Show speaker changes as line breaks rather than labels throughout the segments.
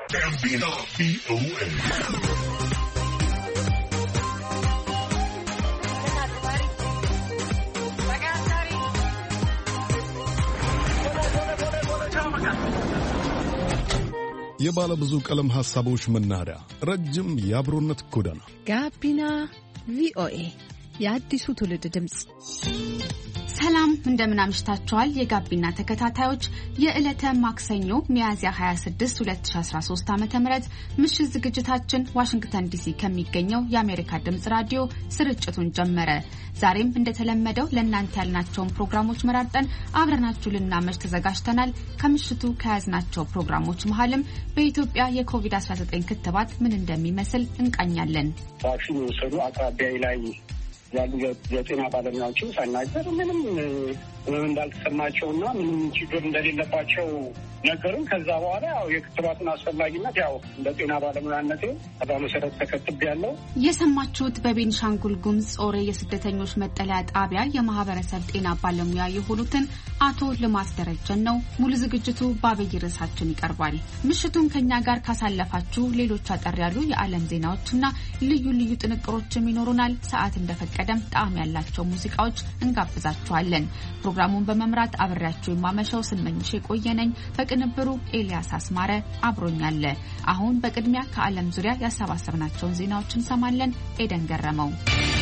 Gambino VOA. የባለ ብዙ ቀለም ሐሳቦች መናኸሪያ ረጅም የአብሮነት ጎዳና
ጋቢና ቪኦኤ የአዲሱ ትውልድ ድምጽ።
ሰላም እንደምን አምሽታችኋል የጋቢና ተከታታዮች። የዕለተ ማክሰኞ ሚያዝያ 26 2013 ዓ.ም ምሽት ዝግጅታችን ዋሽንግተን ዲሲ ከሚገኘው የአሜሪካ ድምጽ ራዲዮ ስርጭቱን ጀመረ። ዛሬም እንደተለመደው ለእናንተ ያልናቸውን ፕሮግራሞች መራርጠን አብረናችሁ ልናመሽ ተዘጋጅተናል። ከምሽቱ ከያዝናቸው ፕሮግራሞች መሃልም በኢትዮጵያ የኮቪድ-19 ክትባት ምን እንደሚመስል እንቃኛለን።
ቫክሲን የወሰዱ አቅራቢያ ላይ ያሉ የጤና ባለሙያዎችን ሳናገር ምንም እንዳልተሰማቸውና ምንም ችግር እንደሌለባቸው ነገሩን። ከዛ በኋላ ያው የክትባቱን አስፈላጊነት ያው እንደ ጤና ባለሙያነቴ በዛ መሰረት ተከትቤያለሁ።
የሰማችሁት በቤንሻንጉል ጉሙዝ ኦሬ የስደተኞች መጠለያ ጣቢያ የማህበረሰብ ጤና ባለሙያ የሆኑትን አቶ ልማት ደረጀን ነው። ሙሉ ዝግጅቱ በአብይ ርዕሳችን ይቀርባል። ምሽቱን ከኛ ጋር ካሳለፋችሁ ሌሎች አጠር ያሉ የዓለም ዜናዎችና ልዩ ልዩ ጥንቅሮችም ይኖሩናል። ሰዓት እንደፈቀደም ጣዕም ያላቸው ሙዚቃዎች እንጋብዛችኋለን። ፕሮግራሙን በመምራት አብሬያችሁ የማመሻው ስመኝሽ የቆየነኝ፣ በቅንብሩ ኤልያስ አስማረ አብሮኛለ። አሁን በቅድሚያ ከዓለም ዙሪያ ያሰባሰብናቸውን ዜናዎች እንሰማለን። ኤደን ገረመው።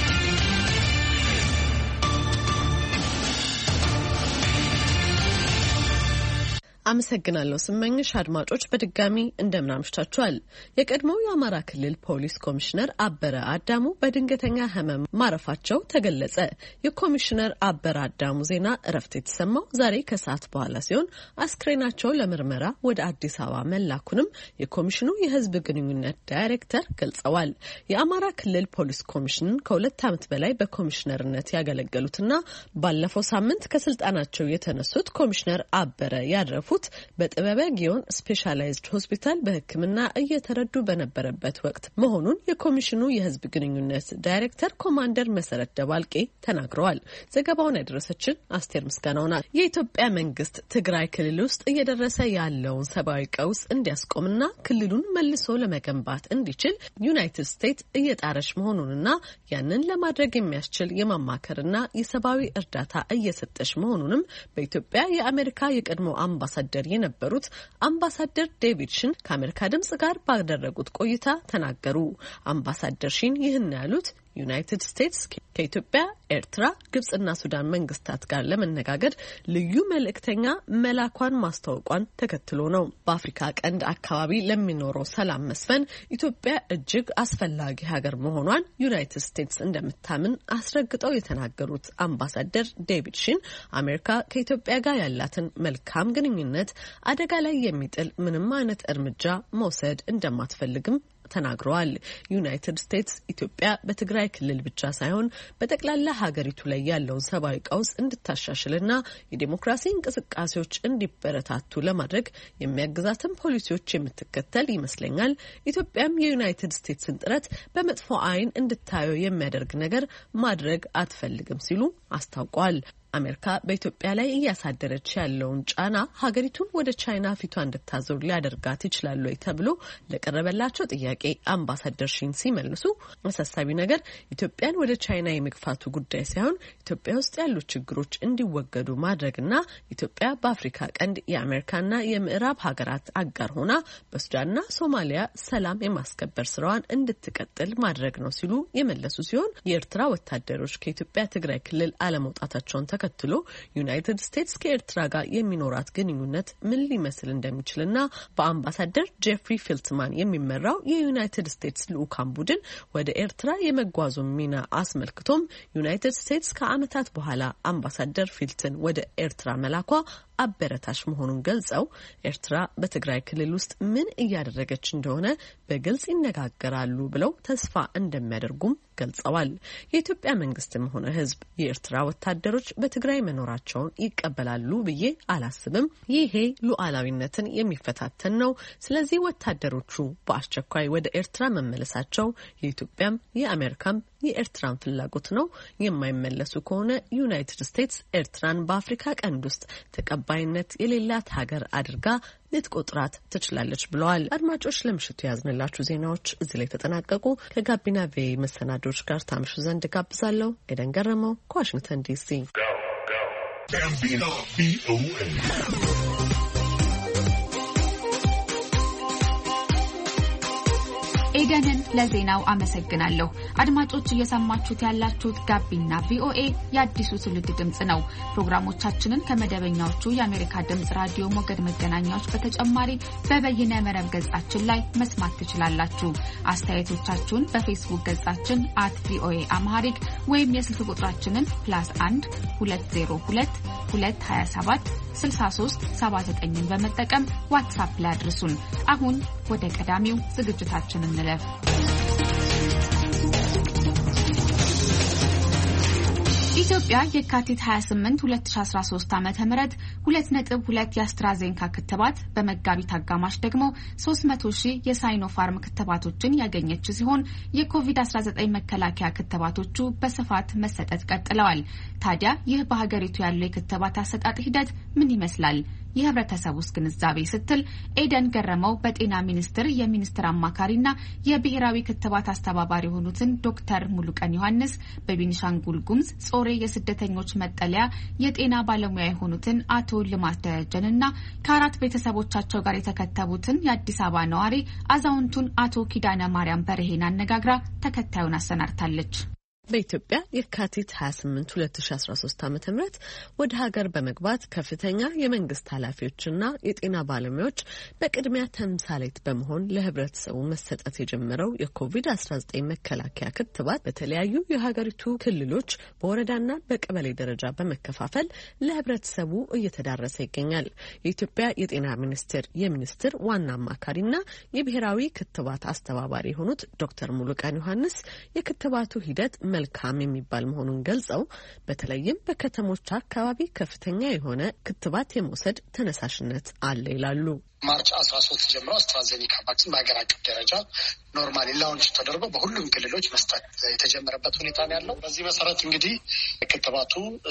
አመሰግናለሁ ስመኝሽ። አድማጮች በድጋሚ እንደምን አምሽታችኋል። የቀድሞው የአማራ ክልል ፖሊስ ኮሚሽነር አበረ አዳሙ በድንገተኛ ህመም ማረፋቸው ተገለጸ። የኮሚሽነር አበረ አዳሙ ዜና እረፍት የተሰማው ዛሬ ከሰዓት በኋላ ሲሆን አስክሬናቸው ለምርመራ ወደ አዲስ አበባ መላኩንም የኮሚሽኑ የህዝብ ግንኙነት ዳይሬክተር ገልጸዋል። የአማራ ክልል ፖሊስ ኮሚሽንን ከ2 ዓመት በላይ በኮሚሽነርነት ያገለገሉትና ባለፈው ሳምንት ከስልጣናቸው የተነሱት ኮሚሽነር አበረ ያረፉ በጥበበ ጊዮን ስፔሻላይዝድ ሆስፒታል በሕክምና እየተረዱ በነበረበት ወቅት መሆኑን የኮሚሽኑ የህዝብ ግንኙነት ዳይሬክተር ኮማንደር መሰረት ደባልቄ ተናግረዋል። ዘገባውን ያደረሰችን አስቴር ምስጋናው ናት። የኢትዮጵያ መንግስት ትግራይ ክልል ውስጥ እየደረሰ ያለውን ሰብአዊ ቀውስ እንዲያስቆምና ክልሉን መልሶ ለመገንባት እንዲችል ዩናይትድ ስቴትስ እየጣረች መሆኑንና ያንን ለማድረግ የሚያስችል የማማከርና የሰብአዊ እርዳታ እየሰጠች መሆኑንም በኢትዮጵያ የአሜሪካ የቀድሞ አምባሳደር የነበሩት አምባሳደር ዴቪድ ሽን ከአሜሪካ ድምጽ ጋር ባደረጉት ቆይታ ተናገሩ። አምባሳደር ሽን ይህን ያሉት ዩናይትድ ስቴትስ ከኢትዮጵያ፣ ኤርትራ፣ ግብጽና ሱዳን መንግስታት ጋር ለመነጋገር ልዩ መልእክተኛ መላኳን ማስታወቋን ተከትሎ ነው። በአፍሪካ ቀንድ አካባቢ ለሚኖረው ሰላም መስፈን ኢትዮጵያ እጅግ አስፈላጊ ሀገር መሆኗን ዩናይትድ ስቴትስ እንደምታምን አስረግጠው የተናገሩት አምባሳደር ዴቪድ ሽን አሜሪካ ከኢትዮጵያ ጋር ያላትን መልካም ግንኙነት አደጋ ላይ የሚጥል ምንም አይነት እርምጃ መውሰድ እንደማትፈልግም ተናግረዋል። ዩናይትድ ስቴትስ ኢትዮጵያ በትግራይ ክልል ብቻ ሳይሆን በጠቅላላ ሀገሪቱ ላይ ያለውን ሰብአዊ ቀውስ እንድታሻሽልና የዲሞክራሲ እንቅስቃሴዎች እንዲበረታቱ ለማድረግ የሚያግዛትን ፖሊሲዎች የምትከተል ይመስለኛል። ኢትዮጵያም የዩናይትድ ስቴትስን ጥረት በመጥፎ ዓይን እንድታየው የሚያደርግ ነገር ማድረግ አትፈልግም ሲሉ አስታውቀዋል። አሜሪካ በኢትዮጵያ ላይ እያሳደረች ያለውን ጫና ሀገሪቱን ወደ ቻይና ፊቷ እንድታዞር ሊያደርጋት ይችላል ወይ ተብሎ ለቀረበላቸው ጥያቄ አምባሳደር ሺን ሲመልሱ አሳሳቢ ነገር ኢትዮጵያን ወደ ቻይና የመግፋቱ ጉዳይ ሳይሆን ኢትዮጵያ ውስጥ ያሉ ችግሮች እንዲወገዱ ማድረግና ኢትዮጵያ በአፍሪካ ቀንድ የአሜሪካና የምዕራብ ሀገራት አጋር ሆና በሱዳንና ሶማሊያ ሰላም የማስከበር ስራዋን እንድትቀጥል ማድረግ ነው ሲሉ የመለሱ ሲሆን የኤርትራ ወታደሮች ከኢትዮጵያ ትግራይ ክልል አለመውጣታቸውን ተከትሎ ዩናይትድ ስቴትስ ከኤርትራ ጋር የሚኖራት ግንኙነት ምን ሊመስል እንደሚችልና በአምባሳደር ጄፍሪ ፊልትማን የሚመራው የዩናይትድ ስቴትስ ልዑካን ቡድን ወደ ኤርትራ የመጓዙ ሚና አስመልክቶም ዩናይትድ ስቴትስ ከዓመታት በኋላ አምባሳደር ፊልትን ወደ ኤርትራ መላኳ አበረታች መሆኑን ገልጸው ኤርትራ በትግራይ ክልል ውስጥ ምን እያደረገች እንደሆነ በግልጽ ይነጋገራሉ ብለው ተስፋ እንደሚያደርጉም ገልጸዋል። የኢትዮጵያ መንግስትም ሆነ ሕዝብ የኤርትራ ወታደሮች በትግራይ መኖራቸውን ይቀበላሉ ብዬ አላስብም። ይሄ ሉዓላዊነትን የሚፈታተን ነው። ስለዚህ ወታደሮቹ በአስቸኳይ ወደ ኤርትራ መመለሳቸው የኢትዮጵያም የአሜሪካም የኤርትራን ፍላጎት ነው። የማይመለሱ ከሆነ ዩናይትድ ስቴትስ ኤርትራን በአፍሪካ ቀንድ ውስጥ ተቀባይ ተቀባይነት የሌላት ሀገር አድርጋ ልትቆጥራት ትችላለች ብለዋል። አድማጮች ለምሽቱ ያዝንላችሁ ዜናዎች እዚህ ላይ ተጠናቀቁ። ከጋቢና ቪኦኤ መሰናዶች ጋር ታምሹ ዘንድ ጋብዛለሁ። ኤደን ገረመው ከዋሽንግተን ዲሲ።
ኤደንን ለዜናው አመሰግናለሁ። አድማጮች እየሰማችሁት ያላችሁት ጋቢና ቪኦኤ የአዲሱ ትውልድ ድምጽ ነው። ፕሮግራሞቻችንን ከመደበኛዎቹ የአሜሪካ ድምጽ ራዲዮ ሞገድ መገናኛዎች በተጨማሪ በበይነ መረብ ገጻችን ላይ መስማት ትችላላችሁ። አስተያየቶቻችሁን በፌስቡክ ገጻችን @ቪኦኤ አምሃሪክ ወይም የስልክ ቁጥራችንን +1 202 227 6379 በመጠቀም ዋትስአፕ ላይ አድርሱን። አሁን ወደ ቀዳሚው ዝግጅታችን እንለፍ። ኢትዮጵያ የካቲት 28 2013 ዓ.ም 2.2 የአስትራዜንካ ክትባት በመጋቢት አጋማሽ ደግሞ 300,000 የሳይኖፋርም ክትባቶችን ያገኘች ሲሆን የኮቪድ-19 መከላከያ ክትባቶቹ በስፋት መሰጠት ቀጥለዋል። ታዲያ ይህ በሀገሪቱ ያለው የክትባት አሰጣጥ ሂደት ምን ይመስላል? የህብረተሰቡስ ግንዛቤ ስትል ኤደን ገረመው በጤና ሚኒስቴር የሚኒስትር አማካሪና የብሔራዊ ክትባት አስተባባሪ የሆኑትን ዶክተር ሙሉቀን ዮሐንስ በቤኒሻንጉል ጉሙዝ ጾሬ የስደተኞች መጠለያ የጤና ባለሙያ የሆኑትን አቶ ልማት ደረጀንና ከአራት ቤተሰቦቻቸው ጋር የተከተቡትን የአዲስ አበባ ነዋሪ አዛውንቱን አቶ ኪዳነ ማርያም በርሄን አነጋግራ ተከታዩን አሰናድታለች።
በኢትዮጵያ የካቲት 28 2013 ዓ.ም ወደ ሀገር በመግባት ከፍተኛ የመንግስት ኃላፊዎችና የጤና ባለሙያዎች በቅድሚያ ተምሳሌት በመሆን ለህብረተሰቡ መሰጠት የጀመረው የኮቪድ-19 መከላከያ ክትባት በተለያዩ የሀገሪቱ ክልሎች በወረዳና በቀበሌ ደረጃ በመከፋፈል ለህብረተሰቡ እየተዳረሰ ይገኛል። የኢትዮጵያ የጤና ሚኒስቴር የሚኒስትር ዋና አማካሪና የብሔራዊ ክትባት አስተባባሪ የሆኑት ዶክተር ሙሉቀን ዮሐንስ የክትባቱ ሂደት መልካም የሚባል መሆኑን ገልጸው በተለይም በከተሞች አካባቢ ከፍተኛ የሆነ ክትባት የመውሰድ ተነሳሽነት አለ ይላሉ።
ማርች 13 ጀምሮ አስትራዜኒካ ቫክሲን በሀገር አቀፍ ደረጃ ኖርማሊ ላውንች ተደርጎ በሁሉም ክልሎች መስጠት የተጀመረበት ሁኔታ ነው ያለው። በዚህ መሰረት እንግዲህ ክትባቱ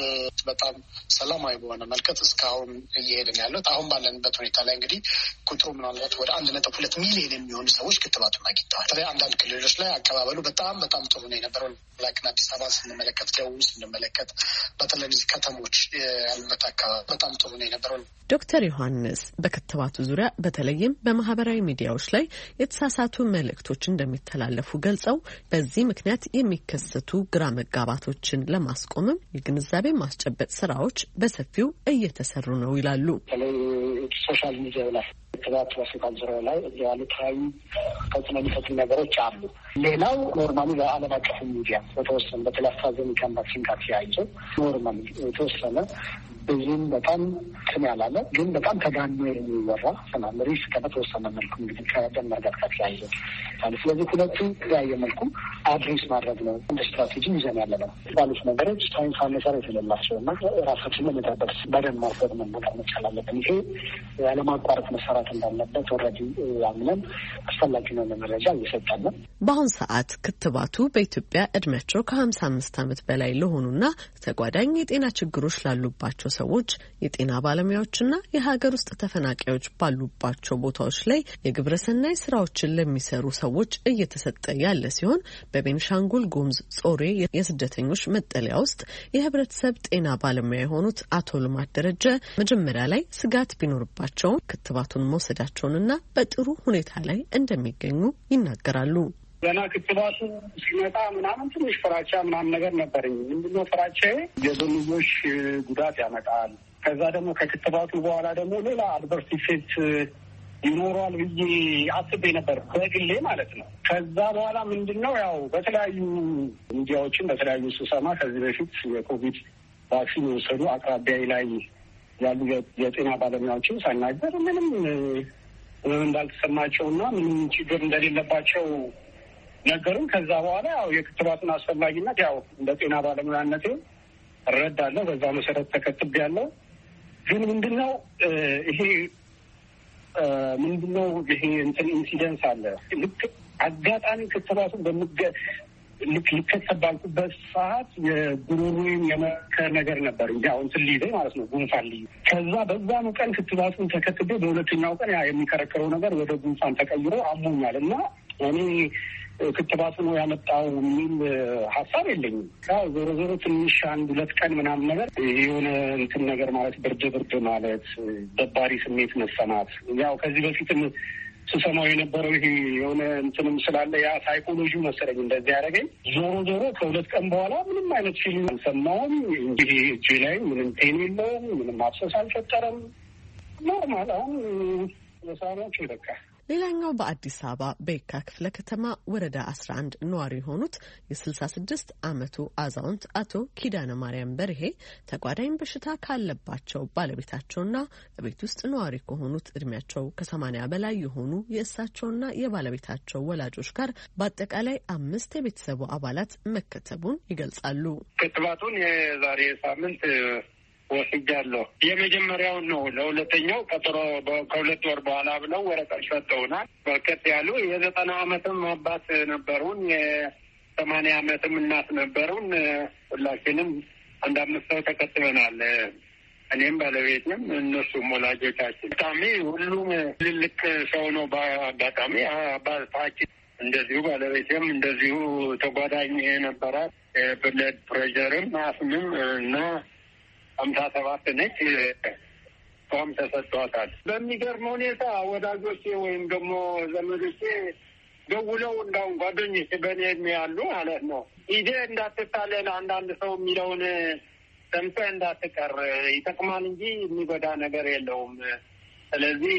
በጣም ሰላማዊ በሆነ መልከት እስካሁን እየሄድን ያለው አሁን ባለንበት ሁኔታ ላይ እንግዲህ ቁጥሩ ምናልባት ወደ 1.2 ሚሊዮን የሚሆኑ ሰዎች ክትባቱን አግኝተዋል። በተለይ አንዳንድ ክልሎች ላይ አቀባበሉ በጣም ጥሩ ነው የነበረው። ላይክ አዲስ አበባ ስንመለከት፣ ደቡብ ስንመለከት፣ በተለይ ከተሞች ያሉበት አካባቢ በጣም ጥሩ ነው የነበረው።
ዶክተር ዮሐንስ በክትባቱ ዙሪያ በተለይም በማህበራዊ ሚዲያዎች ላይ የተሳሳቱ መልእክቶች እንደሚተላለፉ ገልጸው በዚህ ምክንያት የሚከሰቱ ግራ መጋባቶችን ለማስቆምም የግንዛቤ ማስጨበጥ ስራዎች በሰፊው እየተሰሩ ነው ይላሉ።
ሶሻል ሚዲያ ላይ ክትባት በስልጣን ዙሪያ ላይ ያሉታዊ ተጽዕኖ የሚፈጥሩ ነገሮች አሉ። ሌላው ኖርማሊ በዓለም አቀፍ ሚዲያ በተወሰነ በተለይ አስትራዜኒካ ቫክሲን ጋር ተያይዞ ኖርማሊ የተወሰነ ብዙም በጣም ስም ያላለ ግን በጣም ተጋኖ የሚወራ ሰላም ሪስክ በተወሰነ መልኩ እንግዲህ ከደም መርጋት ጋር ተያይዞ ስለዚህ ሁለቱ የተለያየ መልኩ አድሬስ ማድረግ ነው እንደ ስትራቴጂ ይዘን ያለ ነው ባሉት ነገሮች ሳይንስ መሰረት የሌላቸው እና ራሳችን ለመጠበቅ በደንብ ማርፈት መሞከር መቻል አለብን። ይሄ ያለማቋረጥ መሰራት እንዳለበት ኦልሬዲ አምነን አስፈላጊ ነው መረጃ እየሰጠን ነው።
በአሁኑ ሰዓት ክትባቱ በኢትዮጵያ እድሜያቸው ከ55 ዓመት በላይ ለሆኑና ተጓዳኝ የጤና ችግሮች ላሉባቸው ሰዎች የጤና ባለሙያዎችና የሀገር ውስጥ ተፈናቃዮች ባሉባቸው ቦታዎች ላይ የግብረሰናይ ስራዎችን ለሚሰሩ ሰዎች እየተሰጠ ያለ ሲሆን በቤኒሻንጉል ጉሙዝ ጾሬ የስደተኞች መጠለያ ውስጥ የህብረተሰብ ጤና ባለሙያ የሆኑት አቶ ልማት ደረጀ መጀመሪያ ላይ ስጋት ቢኖርባቸውም ክትባቱን መውሰዳቸውንና በጥሩ ሁኔታ ላይ እንደሚገኙ ይናገራሉ።
ገና ክትባቱ ሲመጣ ምናምን ትንሽ ፍራቻ ምናምን ነገር ነበረኝ። ምንድነው ፍራቻዬ? የጎንዮሽ ጉዳት ያመጣል፣ ከዛ ደግሞ ከክትባቱ በኋላ ደግሞ ሌላ አድቨርስ ኢፌክት ይኖረዋል ብዬ አስቤ ነበር በግሌ ማለት ነው። ከዛ በኋላ ምንድነው ያው በተለያዩ ሚዲያዎችን በተለያዩ ስሰማ ከዚህ በፊት የኮቪድ ቫክሲን የወሰዱ አቅራቢያ ላይ ያሉ የጤና ባለሙያዎችን ሳናገር ምንም እንዳልተሰማቸውና ምንም ችግር እንደሌለባቸው ነገሩን። ከዛ በኋላ ያው የክትባቱን አስፈላጊነት ያው እንደ ጤና ባለሙያነቴ እረዳለሁ። በዛ መሰረት ተከትቤያለሁ። ግን ምንድነው ይሄ ኢንሲደንስ አለ። ልክ አጋጣሚ ክትባቱን ልከተባልኩበት ሰዓት የጉሮሮዬን የመከር ነገር ነበር እንጂ አሁን ትልይዘኝ ማለት ነው ጉንፋን ልይ። ከዛ በዛኑ ቀን ክትባቱን ተከትቤ በሁለተኛው ቀን ያ የሚከረከረው ነገር ወደ ጉንፋን ተቀይሮ አሞኛል እና እኔ ክትባቱ ነው ያመጣው የሚል ሀሳብ የለኝም። ዞሮ ዞሮ ትንሽ 1-2 ቀን ምናምን ነገር የሆነ እንትን ነገር ማለት ብርድ ማለት ደባሪ ስሜት መሰማት ያው ከዚህ በፊትም ስሰማው የነበረው ይሄ የሆነ እንትንም ስላለ ያ ሳይኮሎጂ መሰለኝ እንደዚህ ያደረገኝ። ዞሮ ከ2 ቀን በኋላ ምንም አይነት ፊልም አልሰማሁም። እንዲህ እጄ ላይ ምንም ፔን የለውም፣ ምንም አብሰስ አልፈጠረም። ኖርማል አሁን የሳናቸው ይበቃል።
ሌላኛው በአዲስ አበባ በየካ ክፍለ ከተማ ወረዳ 11 ነዋሪ የሆኑት የ66 ዓመቱ አዛውንት አቶ ኪዳነ ማርያም በርሄ ተጓዳኝ በሽታ ካለባቸው ባለቤታቸውና በቤት ውስጥ ነዋሪ ከሆኑት እድሜያቸው ከ80 በላይ የሆኑ የእሳቸውና የባለቤታቸው ወላጆች ጋር በአጠቃላይ 5 የቤተሰቡ አባላት መከተቡን ይገልጻሉ።
ክትባቱን የዛሬ ሳምንት ወስጃለሁ። የመጀመሪያውን ነው። ለሁለተኛው ቀጠሮ ከ2 ወር በኋላ ብለው ወረቀት ሰጠውናል። በርከት ያሉ የ90 ዓመትም አባት ነበሩን፣ የ80 ዓመትም እናት ነበሩን። ሁላችንም 5 ሰው ተከትበናል። እኔም ባለቤትም እነሱም ወላጆቻችን። በጣም ሁሉም ትልልቅ ሰው ነው። በአጋጣሚ አባታችን እንደዚሁ ባለቤትም እንደዚሁ ተጓዳኝ ነበራት። ብለድ ፕሬሸርም አስምም እና 57 ነች። ቋም ተሰጥቷታል። በሚገርም ሁኔታ ወዳጆቼ ወይም ደግሞ ዘመዶቼ ደውለው እንዳሁን ጓደኞቼ በእኔ እድሜ ያሉ ማለት ነው ኢዴ እንዳትታለል አንዳንድ ሰው የሚለውን ሰምተህ እንዳትቀር ይጠቅማል እንጂ የሚጎዳ ነገር የለውም። ስለዚህ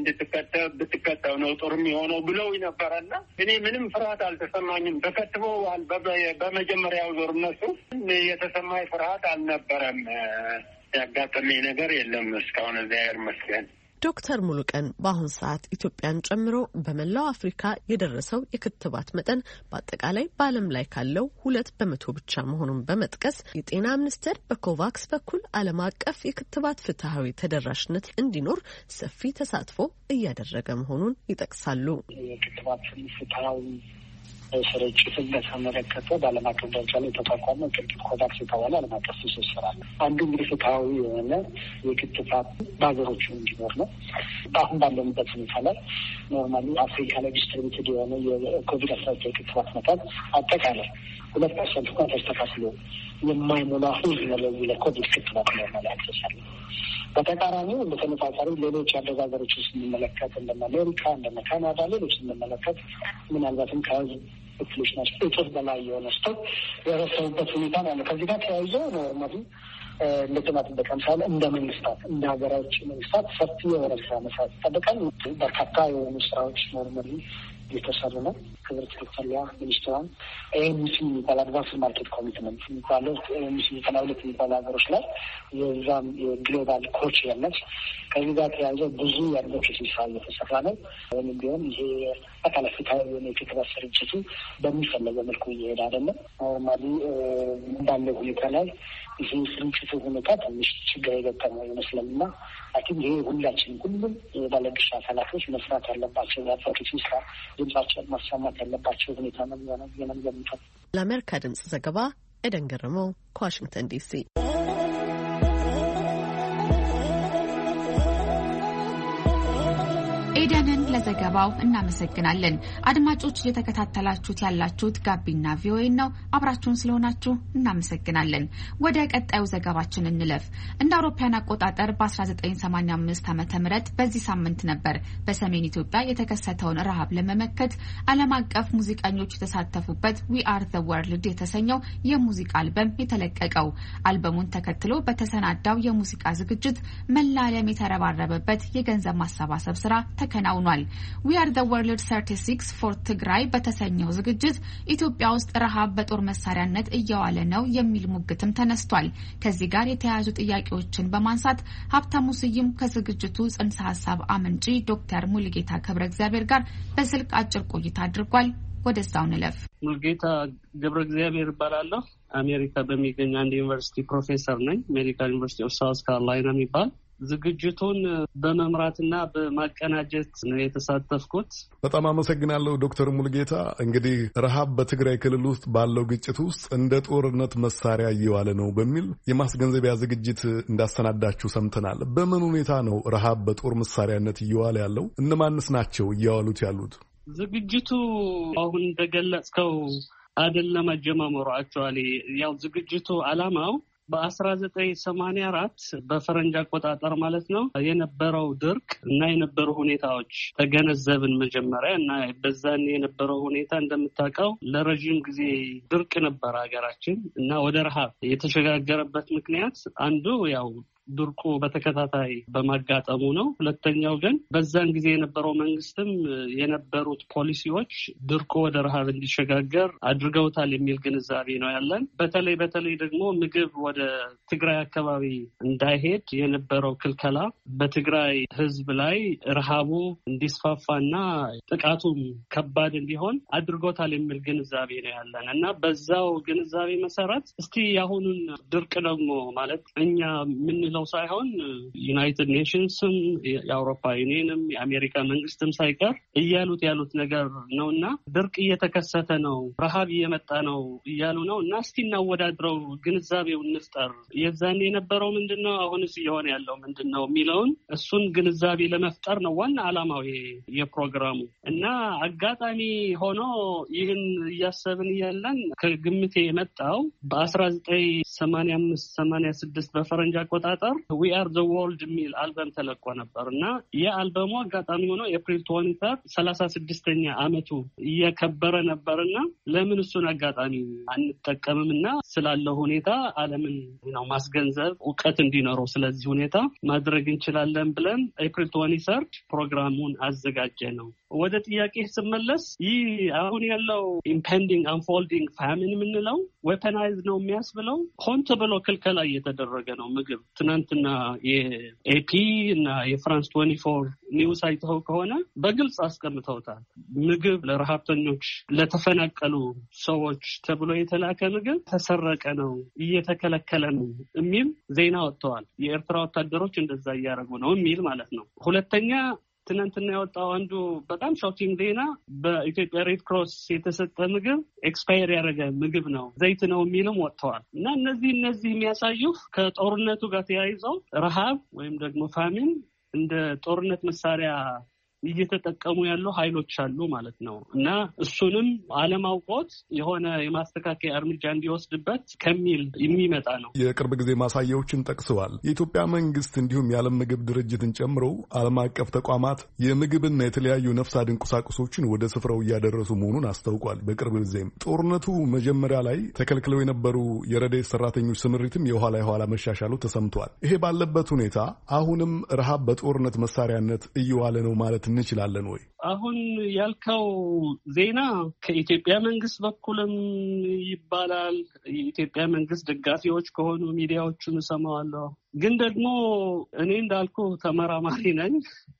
ብትከተብ ነው ጥሩ የሚሆነው ብለው ነበረና እኔ ምንም ፍርሃት አልተሰማኝም። ተከትበዋል። በመጀመሪያው ዞር እነሱ የተሰማኝ ፍርሃት አልነበረም። ያጋጠመኝ ነገር የለም እስካሁን እግዚአብሔር ይመስገን።
ዶክተር ሙሉቀን በአሁን ሰዓት ኢትዮጵያን ጨምሮ በመላው አፍሪካ የደረሰው የክትባት መጠን በአጠቃላይ በዓለም ላይ ካለው 2% ብቻ መሆኑን በመጥቀስ የጤና ሚኒስቴር በኮቫክስ በኩል ዓለም አቀፍ የክትባት ፍትሐዊ ተደራሽነት እንዲኖር ሰፊ ተሳትፎ እያደረገ መሆኑን ይጠቅሳሉ።
የክትባት ፍትሐዊ ስርጭትን በተመለከተ በዓለም አቀፍ ደረጃ ላይ የተቋቋመ ኮቫክስ የተባለ ዓለም አቀፍ ትስስር አለ። አንዱ እንግዲህ ፍትሐዊ የሆነ የክትባት በሀገሮቹ እንዲኖር ነው። አሁን ባለንበት ሁኔታ ላይ ኖርማሊ አፍሪካ ላይ ዲስትሪቢዩትድ የሆነ የኮቪድ-19 የክትባት መጠን አጠቃላይ 2% እንኳን ተስተካክሎ የማይሞላ ህዝብ ነው ለዚህ ለኮቪድ ክትባት ኖርማሊ ያክሰሳለ። በተቃራኒው በተመሳሳሪ ሌሎች ያደጉ ሀገሮች ስንመለከት እንደነ አሜሪካ፣ እንደነ ካናዳ፣ ሌሎች ስንመለከት ምናልባትም ከህዝብ ክፍሎች ናቸው እጥፍ በላይ የሆነ ስቶክ የረሰቡበት ሁኔታ ነው። ከዚህ ጋር ተያይዞ ኖርማሊ እንደ ጤና ጥበቃ ምሳሌ እንደ መንግስታት እንደ ሀገራዎች መንግስታት ሰፊ የሆነ ስራ መስራት ይጠበቃል። በርካታ የሆኑ ስራዎች ኖርማሊ እየተሰሩ ነው። ክብርት ዶክተር ሊያ ሚኒስትሯን ኤምሲ የሚባል አድቫንስ ማርኬት ኮሚትመንት የሚባለው ኤምሲ 92 የሚባሉ ሀገሮች ላይ የዛም የግሎባል ኮች ያለች ከዚህ ጋር ተያይዘው ብዙ የአድቮኬሲ ስራ እየተሰራ ነው። ወይም ቢሆን ይሄ አካላዊ ፍትሐዊ የሆነ የክትባት ስርጭቱ በሚፈለገው መልኩ እየሄደ አይደለም። ኖርማሊ እንዳለው ሁኔታ ላይ ይሄ ስርጭቱ ሁኔታ ትንሽ ችግር የገጠመው ይመስለንና አኪም ይሄ ሁሉም የባለድርሻ አካላቶች መስራት ያለባቸው የአድቮኬሲ ስራ ድምጻቸውን ማሰማት ያለባቸው ሁኔታ ነው የሚገምተው።
ለአሜሪካ ድምጽ ዘገባ ኤደን ገረመው ከዋሽንግተን ዲሲ።
ኤደንን ለዘገባው እናመሰግናለን። አድማጮች እየተከታተላችሁት ያላችሁት ጋቢና ቪኦኤ ነው። አብራችሁን ስለሆናችሁ እናመሰግናለን። ወደ ቀጣዩ ዘገባችን እንለፍ። እንደ አውሮፓውያን አቆጣጠር በ1985 ዓ.ም በዚህ ሳምንት ነበር በሰሜን ኢትዮጵያ የተከሰተውን ረሃብ ለመመከት ዓለም አቀፍ ሙዚቀኞች የተሳተፉበት ዊ አር ዘ ወርልድ የተሰኘው የሙዚቃ አልበም የተለቀቀው። አልበሙን ተከትሎ በተሰናዳው የሙዚቃ ዝግጅት መላ ዓለም የተረባረበበት የገንዘብ ማሰባሰብ ስራ ተከናውኗል። We are the world 36 for ትግራይ በተሰኘው ዝግጅት ኢትዮጵያ ውስጥ ረሃብ በጦር መሳሪያነት እየዋለ ነው የሚል ሙግትም ተነስቷል። ከዚህ ጋር የተያያዙ ጥያቄዎችን በማንሳት ሀብታሙ ስዩም ከዝግጅቱ ጽንሰ ሀሳብ አመንጪ ዶክተር ሙሉጌታ ገብረ እግዚአብሔር ጋር በስልክ አጭር ቆይታ አድርጓል። ወደዛው እንለፍ።
ሙሉጌታ ገብረ እግዚአብሔር እባላለሁ። አሜሪካ በሚገኝ አንድ ዩኒቨርሲቲ ፕሮፌሰር ነኝ። ሜዲካል ዩኒቨርሲቲ ኦፍ ሳውዝ ካሮላይና የሚባል ዝግጅቱን በመምራትና በማቀናጀት ነው የተሳተፍኩት።
በጣም አመሰግናለሁ ዶክተር ሙሉጌታ። እንግዲህ ረሃብ በትግራይ ክልል ውስጥ ባለው ግጭት ውስጥ እንደ ጦርነት መሳሪያ እየዋለ ነው በሚል የማስገንዘቢያ ዝግጅት እንዳሰናዳችሁ ሰምተናል። በምን ሁኔታ ነው ረሃብ በጦር መሳሪያነት እየዋለ ያለው? እነማንስ ናቸው እያዋሉት ያሉት?
ዝግጅቱ አሁን እንደገለጽከው አይደለም አጀማመሩ። አክቹዋሊ ያው ዝግጅቱ ዓላማው በ1984 በፈረንጅ አቆጣጠር ማለት ነው የነበረው ድርቅ እና የነበሩ ሁኔታዎች ተገነዘብን መጀመሪያ እና በዛን የነበረው ሁኔታ እንደምታውቀው ለረጅም ጊዜ ድርቅ ነበር ሀገራችን እና ወደ ረሃብ የተሸጋገረበት ምክንያት አንዱ ያው ድርቁ በተከታታይ በማጋጠሙ ነው። ሁለተኛው ግን በዛን ጊዜ የነበረው መንግስትም የነበሩት ፖሊሲዎች ድርቁ ወደ ረሃብ እንዲሸጋገር አድርገውታል የሚል ግንዛቤ ነው ያለን። በተለይ ደግሞ ምግብ ወደ ትግራይ አካባቢ እንዳይሄድ የነበረው ክልከላ በትግራይ ሕዝብ ላይ ረሃቡ እንዲስፋፋና ጥቃቱም ከባድ እንዲሆን አድርጎታል የሚል ግንዛቤ ነው ያለን እና በዛው ግንዛቤ መሰረት እስቲ ያሁኑን ድርቅ ደግሞ ማለት እኛ ምን ነው ሳይሆን ዩናይትድ ኔሽንስም የአውሮፓ ዩኒየንም የአሜሪካ መንግስትም ሳይቀር ያሉት ነገር ነውና ድርቅ እየተከሰተ ነው፣ ረሃብ እየመጣ ነው እያሉ ነው እና እስቲ እናወዳድረው፣ ግንዛቤውን እንፍጠር። የዛኔ የነበረው ምንድነው፣ አሁንስ እየሆነ ያለው ምንድነው የሚለውን እሱን ግንዛቤ ለመፍጠር ነው ዋና ዓላማው የፕሮግራሙ እና አጋጣሚ ሆኖ ይህን እያሰብን ያለን ከግምቴ የመጣው በ1985-86 በፈረንጅ አቆጣጠር We Are the World የሚል አልበም ተለቆ ነበር እና የአልበሙ አጋጣሚ ሆኖ ኤፕሪል 23 36ኛ ዓመቱ እየከበረ ነበርና ለምን እሱን አጋጣሚ አንጠቀምምና ስላለው ሁኔታ ዓለምን ነው ማስገንዘብ እውቀት እንዲኖረው ስለዚህ ሁኔታ ማድረግ እንችላለን ብለን ኤፕሪል 23 ፕሮግራሙን አዘጋጀ ነው። ወደ ጥያቄ ስመለስ ይህ አሁን ያለው ኢምፔንዲንግ አንፎልዲንግ ፋሚን የምንለው ዌፐናይዝ ነው የሚያስብለው ሆን ተብሎ ክልከላ እየተደረገ ነው። ምግብ ትናንትና የኤፒ እና የፍራንስ 24 ኒውስ አይተው ከሆነ በግልጽ አስቀምጠውታል። ምግብ ለረሃብተኞች ለተፈናቀሉ ሰዎች ተብሎ የተላከ ምግብ ተሰረቀ ነው፣ እየተከለከለ ነው የሚል ዜና ወጥተዋል። የኤርትራ ወታደሮች እንደዛ እያደረጉ ነው የሚል ማለት ነው። ሁለተኛ ትናንትና ያወጣው አንዱ በጣም ሾኪንግ ዜና በኢትዮጵያ ሬድ ክሮስ የተሰጠ ምግብ ኤክስፓየር ያደረገ ምግብ ነው፣ ዘይት ነው የሚልም ወጥተዋል እና እነዚህ የሚያሳዩ ከጦርነቱ ጋር ተያይዘው ረሃብ ወይም ደግሞ ፋሚን እንደ ጦርነት መሳሪያ እየተጠቀሙ ያሉ ኃይሎች አሉ ማለት ነው እና እሱንም ዓለም አውቆት የሆነ የማስተካከያ እርምጃ እንዲወስድበት ከሚል የሚመጣ ነው።
የቅርብ ጊዜ ማሳያዎችን ጠቅሰዋል። የኢትዮጵያ መንግስት እንዲሁም የዓለም ምግብ ድርጅትን ጨምሮ ዓለም አቀፍ ተቋማት የምግብና የተለያዩ ነፍስ አድን ቁሳቁሶችን ወደ ስፍራው እያደረሱ መሆኑን አስታውቋል። በቅርብ ጊዜም ጦርነቱ መጀመሪያ ላይ ተከልክለው የነበሩ የረድኤት ሰራተኞች ስምሪትም የኋላ መሻሻሉ ተሰምቷል። ይሄ ባለበት ሁኔታ አሁንም ረሃብ በጦርነት መሳሪያነት እየዋለ ነው ማለት እንችላለን ወይ?
አሁን ያልከው ዜና ከኢትዮጵያ መንግስት በኩልም ይባላል። የኢትዮጵያ መንግስት ደጋፊዎች ከሆኑ ሚዲያዎቹን እሰማዋለሁ። ግን ደግሞ እኔ እንዳልኩ ተመራማሪ ነኝ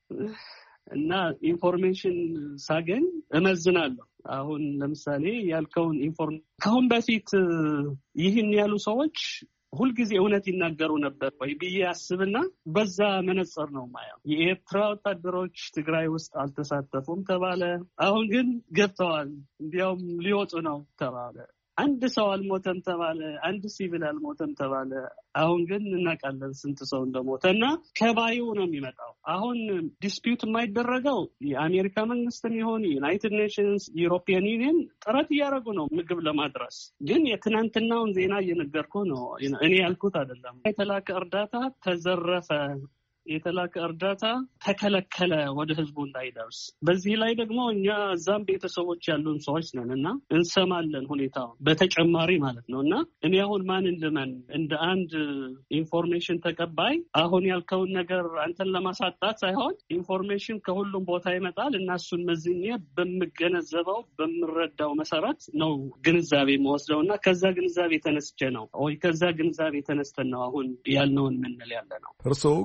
እና ኢንፎርሜሽን ሳገኝ እመዝናለሁ። አሁን ለምሳሌ ያልከውን ከአሁን በፊት ይህን ያሉ ሰዎች ሁልጊዜ እውነት ይናገሩ ነበር ወይ ብዬ አስብና በዛ መነጽር ነው ማየው። የኤርትራ ወታደሮች ትግራይ ውስጥ አልተሳተፉም ተባለ። አሁን ግን ገብተዋል፣ እንዲያውም ሊወጡ ነው ተባለ። አንድ ሰው አልሞተም ተባለ፣ አንድ ሲቪል አልሞተም ተባለ። አሁን ግን እናውቃለን ስንት ሰው እንደሞተ እና ከባዩ ነው የሚመጣው። አሁን ዲስፒዩት የማይደረገው የአሜሪካ መንግስትም ይሁን ዩናይትድ ኔሽንስ፣ ዩሮፒያን ዩኒየን ጥረት እያደረጉ ነው ምግብ ለማድረስ። ግን የትናንትናውን ዜና እየነገርኩ ነው፣ እኔ ያልኩት አይደለም። የተላከ እርዳታ ተዘረፈ፣ የተላከ እርዳታ ተከለከለ ወደ ህዝቡ እንዳይደርስ። በዚህ ላይ ደግሞ እኛ እዛም ቤተሰቦች ያሉን ሰዎች ነን እና እንሰማለን ሁኔታውን በተጨማሪ ማለት ነው። እና እኔ አሁን ማንን ልመን? እንደ አንድ ኢንፎርሜሽን ተቀባይ አሁን ያልከውን ነገር አንተን ለማሳጣት ሳይሆን ኢንፎርሜሽን ከሁሉም ቦታ ይመጣል እና እሱን መዝኜ በምገነዘበው በምረዳው መሰረት ነው ግንዛቤ መወስደው እና ከዛ ግንዛቤ ተነስቼ ነው ወይ ከዛ ግንዛቤ ተነስተን ነው አሁን ያልነውን ምንል ያለ ነው።
እርስዎ ቀደም ብሎ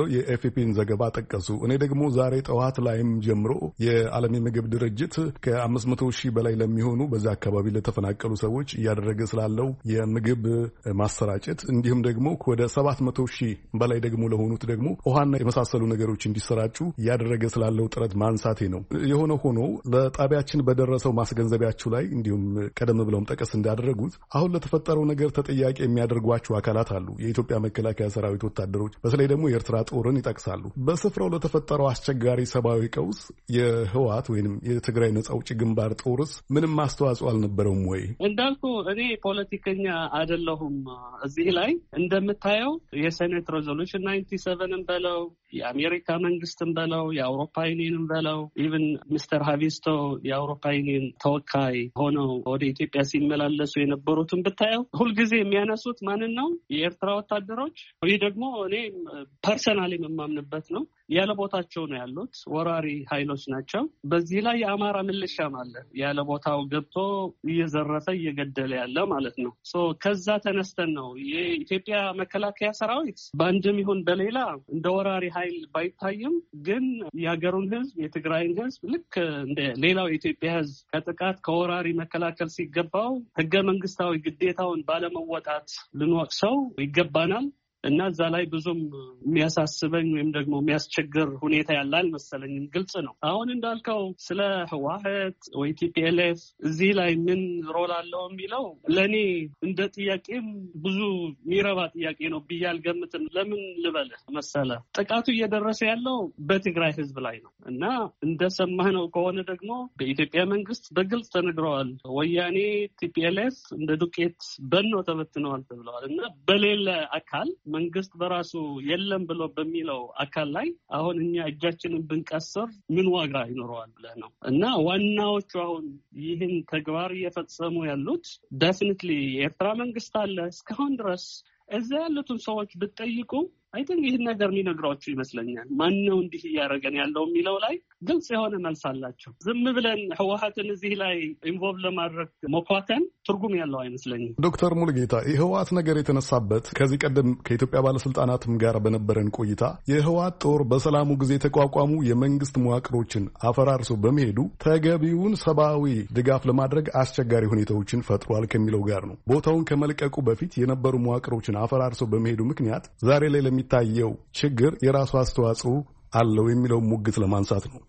ብለው የኤፍፒን ዘገባ ጠቀሱ። እኔ ደግሞ ዛሬ ጠዋት ላይም ጀምሮ የዓለም የምግብ ድርጅት ከ500,000 በላይ ለሚሆኑ በዛ አካባቢ ለተፈናቀሉ ሰዎች እያደረገ ስላለው የምግብ ማሰራጨት እንዲሁም ደግሞ ወደ 700,000 በላይ ደግሞ ለሆኑት ደግሞ ውሃና የመሳሰሉ ነገሮች እንዲሰራጩ እያደረገ ስላለው ጥረት ማንሳቴ ነው። የሆነ ሆኖ ለጣቢያችን በደረሰው ማስገንዘቢያችሁ ላይ እንዲሁም ቀደም ብለውም ጠቀስ እንዳደረጉት አሁን ለተፈጠረው ነገር ተጠያቂ የሚያደርጓቸው አካላት አሉ። የኢትዮጵያ መከላከያ ሰራዊት ወታደሮች፣ በተለይ ደግሞ የኤርትራ ጦርን ይጠቅሳሉ። በስፍራው ለተፈጠረው አስቸጋሪ ሰብአዊ ቀውስ የህወሓት ወይም የትግራይ ነጻ አውጪ ግንባር ጦርስ ምንም አስተዋጽኦ አልነበረውም ወይ?
እንዳልኩ እኔ ፖለቲከኛ አይደለሁም። እዚህ ላይ እንደምታየው የሴኔት ሬዞሉሽን 97ን በለው የአሜሪካ መንግስትን በለው የአውሮፓ ዩኒየንን በለው ኢቭን ሚስተር ሃቪስቶ የአውሮፓ ዩኒየን ተወካይ ሆነው ወደ ኢትዮጵያ ሲመላለሱ የነበሩትን ብታየው ሁልጊዜ የሚያነሱት ማንን ነው? የኤርትራ ወታደሮች። ይህ ደግሞ እኔ ፐርሰናሊ የምማምንበት ነው። ያለ ቦታቸው ነው ያሉት፣ ወራሪ ኃይሎች ናቸው። በዚህ ላይ የአማራ ምልሻም አለ ያለ ቦታው ገብቶ እየዘረፈ እየገደለ ያለ ማለት ነው። ከዛ ተነስተን ነው የኢትዮጵያ መከላከያ ሰራዊት በአንድም ይሁን በሌላ እንደ ወራሪ ኃይል ባይታይም ግን የሀገሩን ህዝብ የትግራይን ህዝብ ልክ እንደ ሌላው የኢትዮጵያ ህዝብ ከጥቃት ከወራሪ መከላከል ሲገባው ህገ መንግስታዊ ግዴታውን ባለመወጣት ልንወቅሰው ይገባናል። እና እዛ ላይ ብዙም የሚያሳስበኝ ወይም ደግሞ የሚያስቸግር ሁኔታ ያለ አልመሰለኝም። ግልጽ ነው። አሁን እንዳልከው ስለ ህወሓት ወይ ቲፒኤልኤፍ እዚህ ላይ ምን ሮል አለው የሚለው ለእኔ እንደ ጥያቄም ብዙ የሚረባ ጥያቄ ነው ብዬ አልገምትም። ለምን ልበልህ መሰለ፣ ጥቃቱ እየደረሰ ያለው በትግራይ ህዝብ ላይ ነው እና እንደሰማነው ከሆነ ደግሞ በኢትዮጵያ መንግስት በግልጽ ተነግረዋል። ወያኔ ቲፒኤልኤፍ እንደ ዱቄት በኖ ተበትነዋል ተብለዋል እና በሌለ አካል መንግስት በራሱ የለም ብሎ በሚለው አካል ላይ አሁን እኛ እጃችንን ብንቀስር ምን ዋጋ ይኖረዋል ብለህ ነው። እና ዋናዎቹ አሁን ይህን ተግባር እየፈጸሙ ያሉት ዴፊኒትሊ የኤርትራ መንግስት አለ። እስካሁን ድረስ እዛ ያሉትን ሰዎች ብትጠይቁ አይ ቲንክ ይህን ነገር የሚነግሯቸው ይመስለኛል። ማን ነው እንዲህ እያደረገን ያለው የሚለው ላይ ግልጽ የሆነ መልስ አላቸው። ዝም ብለን ህወሓትን እዚህ ላይ ኢንቮልቭ ለማድረግ መኳተን ትርጉም ያለው አይመስለኝም።
ዶክተር ሙሉጌታ የህወሓት ነገር የተነሳበት ከዚህ ቀደም ከኢትዮጵያ ባለስልጣናትም ጋር በነበረን ቆይታ የህወሓት ጦር በሰላሙ ጊዜ የተቋቋሙ የመንግስት መዋቅሮችን አፈራርሶ በመሄዱ ተገቢውን ሰብአዊ ድጋፍ ለማድረግ አስቸጋሪ ሁኔታዎችን ፈጥሯል ከሚለው ጋር ነው። ቦታውን ከመልቀቁ በፊት የነበሩ መዋቅሮችን አፈራርሶ በመሄዱ ምክንያት ዛሬ ላይ ለሚታየው ችግር የራሱ አስተዋጽኦ አለው የሚለው ሙግት ለማንሳት ነው።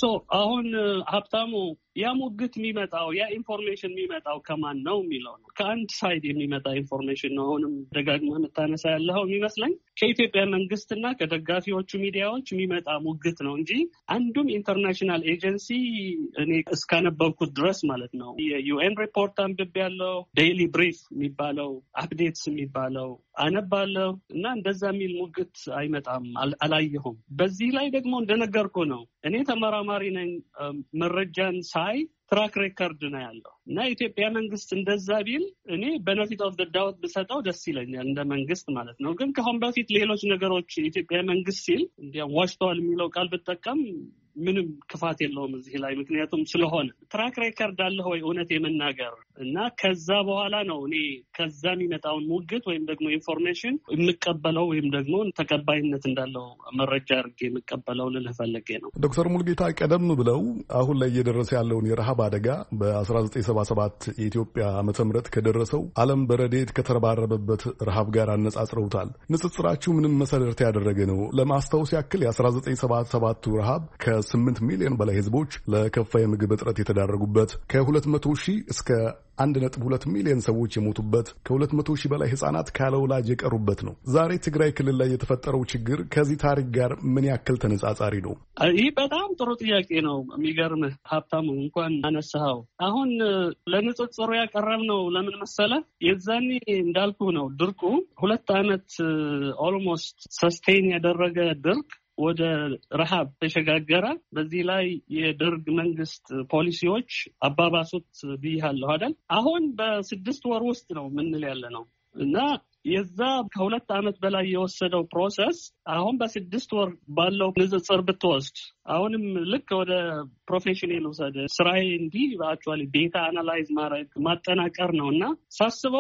አሁን ሀብታሙ ያ ሙግት የሚመጣው ያ ኢንፎርሜሽን የሚመጣው ከማን ነው የሚለው ነው። ከአንድ ሳይድ የሚመጣ ኢንፎርሜሽን ነው። አሁንም ደጋግመህ የምታነሳ ያለው የሚመስለኝ ከኢትዮጵያ መንግስትና ከደጋፊዎቹ ሚዲያዎች የሚመጣ ሙግት ነው እንጂ አንዱም ኢንተርናሽናል ኤጀንሲ እኔ እስካነበብኩት ድረስ ማለት ነው የዩኤን ሪፖርት አንብቤያለሁ፣ ዴይሊ ብሪፍ የሚባለው አፕዴትስ የሚባለው አነባለሁ እና እንደዛ የሚል ሙግት አይመጣም፣ አላየሁም። በዚህ ላይ ደግሞ እንደነገርኩ ነው እኔ ተመራማሪ ነኝ። መረጃን ሳይ ትራክ ሬከርድ ነው ያለው እና የኢትዮጵያ መንግስት እንደዛ ቢል እኔ ቤኔፊት ኦፍ ዘ ዳውት ብሰጠው ደስ ይለኛል፣ እንደ መንግስት ማለት ነው። ግን ከአሁን በፊት ሌሎች ነገሮች የኢትዮጵያ መንግስት ሲል እንዲያም ዋሽተዋል የሚለው ቃል ብጠቀም ምንም ክፋት የለውም እዚህ ላይ። ምክንያቱም ስለሆነ ትራክ ሬከርድ አለ ወይ እውነት የመናገር እና ከዛ በኋላ ነው እኔ ከዛ የሚመጣውን ሙግት ወይም ደግሞ ኢንፎርሜሽን የምቀበለው ወይም ደግሞ ተቀባይነት እንዳለው መረጃ አድርጌ የምቀበለው ልልህ ፈልጌ ነው።
ዶክተር ሙሉጌታ ቀደም ብለው አሁን ላይ እየደረሰ ያለውን የረሃብ አደጋ በ1977 የኢትዮጵያ ዓመተ ምህረት ከደረሰው ዓለም በረድኤት ከተረባረበበት ረሃብ ጋር አነጻጽረውታል። ንጽጽራችሁ ምንም መሰረት ያደረገ ነው? ለማስታወስ ያክል የ1977ቱ ረሃብ ከ8 ሚሊዮን በላይ ህዝቦች ለከፋ የምግብ እጥረት የተዳረጉበት፣ ከ200,000 እስከ 1.2 ሚሊዮን ሰዎች የሞቱበት፣ ከ200,000 በላይ ህጻናት ካለ ወላጅ የቀሩበት ነው። ዛሬ ትግራይ ክልል ላይ የተፈጠረው ችግር ከዚህ ታሪክ ጋር ምን ያክል ተነጻጻሪ ነው?
ይህ በጣም ጥሩ ጥያቄ ነው። የሚገርምህ ሀብታሙ እንኳን አነሳኸው። አሁን ለንጽጽሩ ያቀረብነው ለምን መሰለ? የዛኔ እንዳልኩ ነው ድርቁ 2 ዓመት ኦልሞስት ሰስቴን ያደረገ ድርቅ ወደ ረሃብ ተሸጋገረ። በዚህ ላይ የደርግ መንግስት ፖሊሲዎች አባባሱት ብያለሁ አይደል? አሁን በ6 ወር ውስጥ ነው ምንል ያለ ነው እና የዛ ከ2 ዓመት በላይ የወሰደው ፕሮሰስ አሁን በ6 ወር ባለው ንጽጽር ብትወስድ አሁንም ልክ ወደ ፕሮፌሽናል ውሰድ ስራዬ እንዲህ አክቹዋሊ ዴታ አናላይዝ ማድረግ ማጠናቀር ነው እና ሳስበው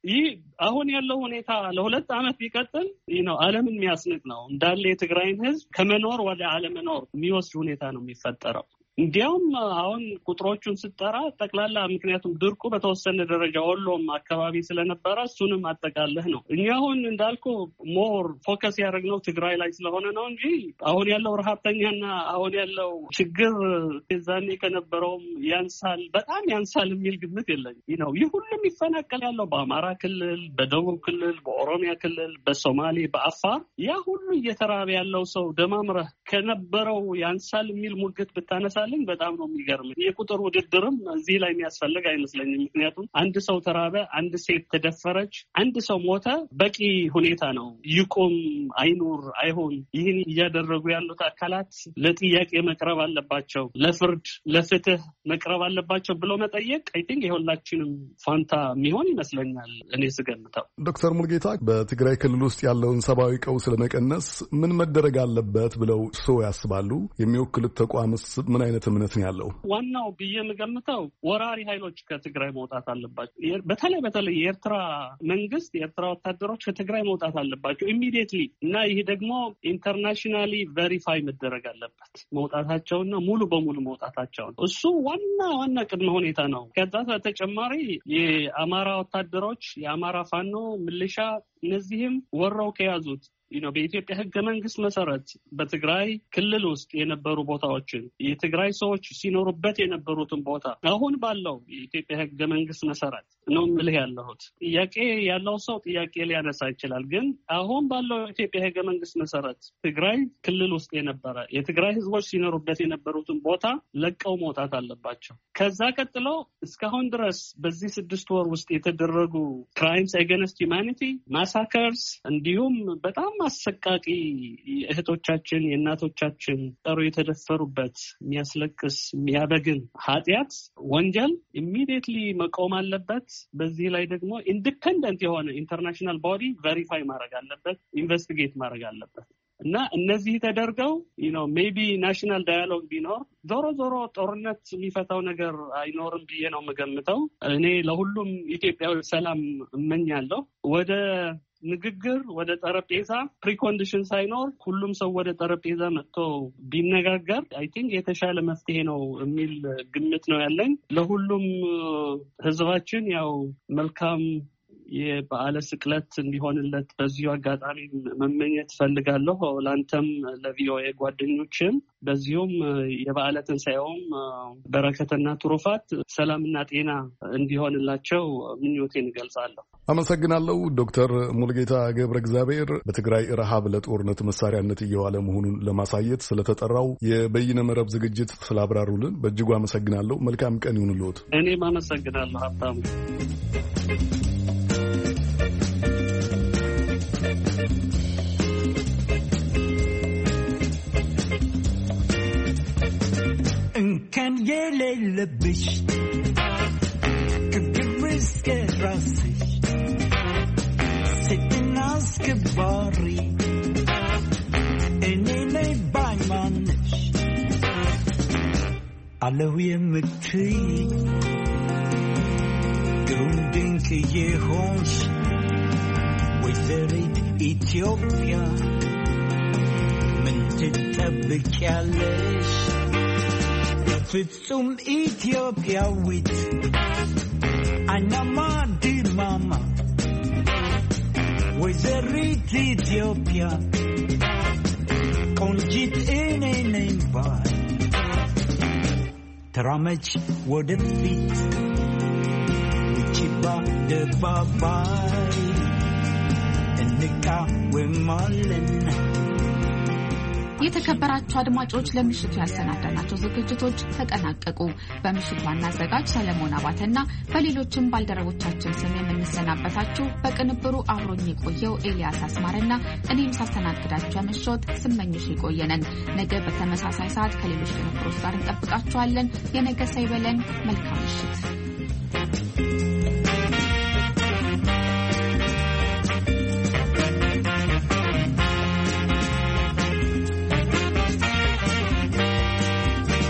ይህ አሁን ያለው ሁኔታ ለ2 ዓመት ቢቀጥል ዓለምን የሚያስንቅ ነው። እንዳለ የትግራይን ህዝብ ከመኖር ወደ አለመኖር የሚወስድ ሁኔታ ነው የሚፈጠረው። እንዲያውም አሁን ቁጥሮቹን ስጠራ ጠቅላላ ምክንያቱም ድርቁ በተወሰነ ደረጃ ወሎም አካባቢ ስለነበረ እሱንም አጠቃለህ ነው። እኛ አሁን እንዳልኩ ሞር ፎከስ ያደረግነው ትግራይ ላይ ስለሆነ ነው እንጂ አሁን ያለው ረሃብተኛና አሁን ያለው ችግር የዛኔ ከነበረውም ያንሳል፣ በጣም ያንሳል የሚል ግምት የለኝም። ይህ ሁሉም ይፈናቀል ያለው በአማራ ክልል፣ በደቡብ ክልል፣ በኦሮሚያ ክልል፣ በሶማሌ፣ በአፋር ያ ሁሉ እየተራበ ያለው ሰው ደማምረህ ከነበረው ያንሳል የሚል ሙግት ብታነሳ በጣም ነው የሚገርም። የቁጥር ውድድርም እዚህ ላይ የሚያስፈልግ አይመስለኝም። ምክንያቱም አንድ ሰው ተራበ፣ አንድ ሴት ተደፈረች፣ አንድ ሰው ሞተ፣ በቂ ሁኔታ ነው። ይቁም አይኑር አይሆን ይህን እያደረጉ ያሉት አካላት ለጥያቄ መቅረብ አለባቸው፣ ለፍርድ ለፍትህ መቅረብ አለባቸው ብሎ መጠየቅ አይ ቲንክ የሁላችንም ፋንታ የሚሆን ይመስለኛል እኔ ስገምተው።
ዶክተር ሙልጌታ በትግራይ ክልል ውስጥ ያለውን ሰብአዊ ቀውስ ለመቀነስ ምን መደረግ አለበት ብለው ሰው ያስባሉ? የሚወክሉት ተቋምስ ምን አይነት እምነት ነው ያለው?
ዋናው ብዬ የምገምተው ወራሪ ኃይሎች ከትግራይ መውጣት አለባቸው። በተለይ የኤርትራ መንግስት የኤርትራ ወታደሮች ከትግራይ መውጣት አለባቸው ኢሚዲየትሊ እና ይሄ ደግሞ ኢንተርናሽናሊ ቬሪፋይ መደረግ አለበት መውጣታቸውና ሙሉ በሙሉ መውጣታቸው ነው። እሱ ዋና ቅድመ ሁኔታ ነው። ከዛ በተጨማሪ የአማራ ወታደሮች የአማራ ፋኖ ሚሊሻ እነዚህም ወረው ከያዙት በኢትዮጵያ ህገ መንግስት መሰረት በትግራይ ክልል ውስጥ የነበሩ ቦታዎችን የትግራይ ሰዎች ሲኖሩበት የነበሩትን ቦታ አሁን ባለው የኢትዮጵያ ህገ መንግስት መሰረት ነው ምልህ ያለሁት። ጥያቄ ያለው ሰው ጥያቄ ሊያነሳ ይችላል። ግን አሁን ባለው የኢትዮጵያ ህገ መንግስት መሰረት ትግራይ ክልል ውስጥ የነበረ የትግራይ ህዝቦች ሲኖሩበት የነበሩትን ቦታ ለቀው መውጣት አለባቸው። ከዛ ቀጥሎ እስካሁን ድረስ በዚህ 6 ወር ውስጥ የተደረጉ ክራይምስ አገንስት ሂውማኒቲ ማሳከርስ እንዲሁም በጣም አሰቃቂ እህቶቻችን የእናቶቻችን ጠሩ የተደፈሩበት የሚያስለቅስ የሚያበግን ኃጢአት ወንጀል ኢሚዲየትሊ መቆም አለበት። በዚህ ላይ ደግሞ ኢንዲፔንደንት የሆነ ኢንተርናሽናል ቦዲ ቬሪፋይ ማድረግ አለበት፣ ኢንቨስቲጌት ማድረግ አለበት እና እነዚህ ተደርገው ሜቢ ናሽናል ዳያሎግ ቢኖር ዞሮ ጦርነት የሚፈታው ነገር አይኖርም ብዬ ነው የምገምተው። እኔ ለሁሉም ኢትዮጵያዊ ሰላም እመኛለሁ። ወደ ንግግር ወደ ጠረጴዛ ፕሪኮንዲሽን ሳይኖር ሁሉም ሰው ወደ ጠረጴዛ መጥቶ ቢነጋገር አይ ቲንክ የተሻለ መፍትሄ ነው የሚል ግምት ነው ያለኝ። ለሁሉም ህዝባችን መልካም የበዓለ ስቅለት እንዲሆንለት በዚሁ አጋጣሚ መመኘት ፈልጋለሁ። ለአንተም ለቪኦኤ ጓደኞችም በዚሁም የበዓለ ትንሣኤውም በረከትና ትሩፋት ሰላምና ጤና እንዲሆንላቸው ምኞቴን እገልጻለሁ።
አመሰግናለሁ። ዶክተር ሙልጌታ ገብረ እግዚአብሔር በትግራይ ረሃብ ለጦርነት መሳሪያነት እየዋለ መሆኑን ለማሳየት ስለተጠራው የበይነ መረብ ዝግጅት ስላብራሩልን በእጅጉ አመሰግናለሁ። መልካም ቀን ይሁንልዎት።
እኔም አመሰግናለሁ ሀብታሙ።
እንከን የሌለብሽ ከግብር እስከ ራስሽ ሴትና አስከባሪ እኔ ነኝ ባይማንሽ አለሁ የምትይ ግሩም ድንቅ የሆንሽ ወይዘሪት ኢትዮጵያ ምን ትጠብቂያለሽ? ፍጹም ኢትዮጵያዊት አይናማ ድማማ ወይዘሪት ኢትዮጵያ ቆንጂት እኔ ነኝ ባይ ተራመች ወደፊት ውጪባ ደባባይ እንቃወማለን።
የተከበራችሁ አድማጮች ለምሽቱ ያሰናዳናቸው ዝግጅቶች ተጠናቀቁ። በምሽቱ ዋና አዘጋጅ ሰለሞን አባተና በሌሎችም ባልደረቦቻችን ስም የምንሰናበታችሁ በቅንብሩ አብሮኝ የቆየው ኤልያስ አስማረና እኔም ሳስተናግዳችሁ ያመሸሁት ስመኝሽ የቆየነን። ነገ በተመሳሳይ ሰዓት ከሌሎች ቅንብሮች ጋር እንጠብቃችኋለን። የነገ ሳይበለን መልካም ምሽት።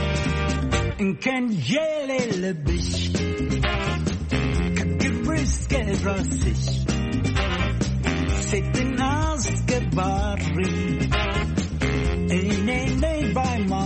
እንከን የሌለብሽ ከግብር እስከ
የራስሽ ሴትን አስገባሪ እኔ ነኝ ባይማ